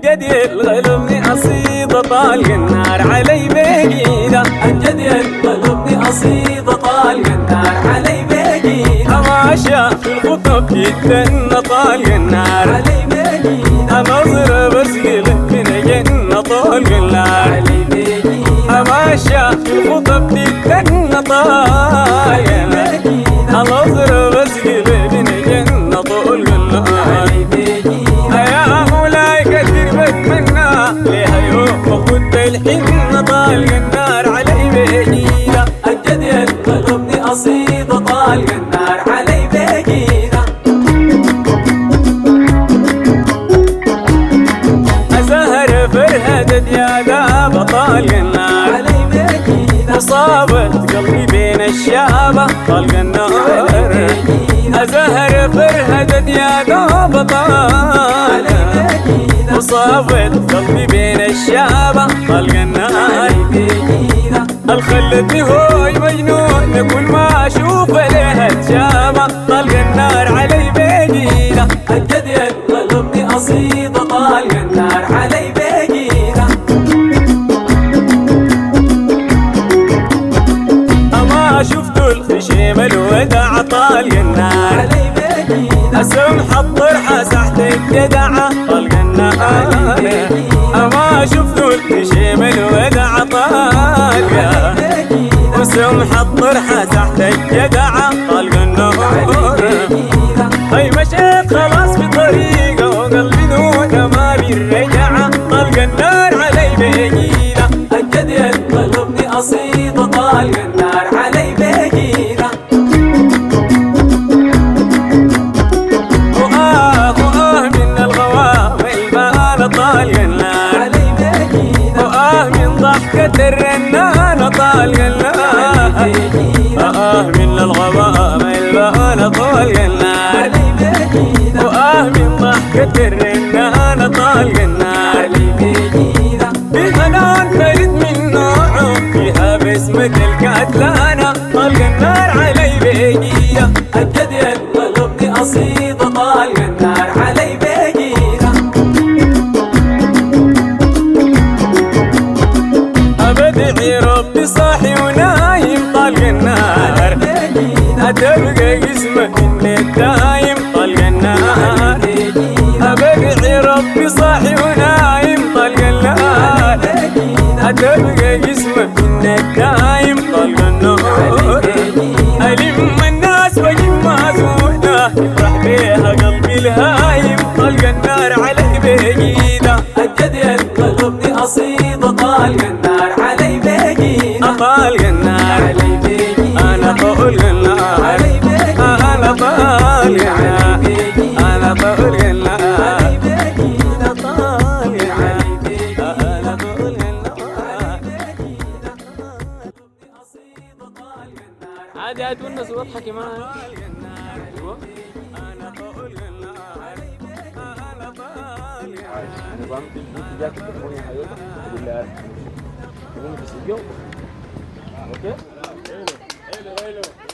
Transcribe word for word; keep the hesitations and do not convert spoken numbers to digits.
الجدي الغلبني قصيدة طالق النار علي بقيدة. الجدي الغلبني قصيدة طالق النار علي بقيدة. أماشى في الخطب جدا طالق النار علي بقيدة. أنظر بسقل من جنة طالق النار علي بقيدة. أماشى في الخطب جدا طالق النار أنظر بسقل من جنة طالق النار. يا مولاي كثير بتمنى ليها يوم وخد الحنة طالق النار علي بقيدة. الجدي الغلبني قصيدة طالق النار علي بقيدة. أزهر فرهدت يا دابة طالق النار علي بقيدة. وصابت قلبي بين الشابة طالق النار. أزهر فرهدت يا دابة طالق النار وصابت قلبي بين الشابة طالق النار. الخلتني هوي مجنون كل ما اشوف ليها تشابه طالق النار علي بقيدة. الجدي الغلبني قصيدة طالق النار علي بقيدة. أما شفت الخشيم الوداع طالق النار علي بقيدة. السمحة الطرحة تحت الجدعة طالق النار. أما شفت الخشيم الوداع طالق وسمحة الطرحة تحت الجدعة طالق النار. هاي مشيت خلاص في طريقة وقلبي دون ما بالرجعة طالق النار علي بقيدة. الجدي الغلبني قصيدة طالق النار علي بقيدة. وآه وآه من الغوام البال طالق النار علي بقيدة. وآه من ضحكة الرنان طالق النار. وآه من الغوام البال طالق النار علي بقيدة. وآه من ضحكة الرنان طالق النار. علي بقيدة. بحنان فرد من نوعه فيها بسمة الكتلانة طالق النار علي بقيدة. الجدي الغلبني قصيدة طالق النار علي بقيدة. أبدعي ربي صاحي ونايم طالق النار أتبقى قسمة إني الدايم طالق النار. أبدعي ربي صاحي ونايم طالق النار أتبقى قسمة إني الدايم طالق النار. ألم الناس وجم مازونة يفرح بيها قلبي الهايم طالق النار علي بقيدة. الجدي الغلبني قصيدة طالق النار علي بقيدة. طالق النار علي بقيدة. أنا طالق النار علي بقيدة. أنا طالق النار أنا طالق النار علي بقيدة. طالق النار علي بقيدة. أنا طالق النار. قصيدة طالق النار. عادي عادي تونس واضحك معايا. أيوه أنا طالق النار أنا طالق النار. نظام انت جاك التليفون يا حبيبي تقول لي تقوم في السجن اوكي. حلو حلو حلو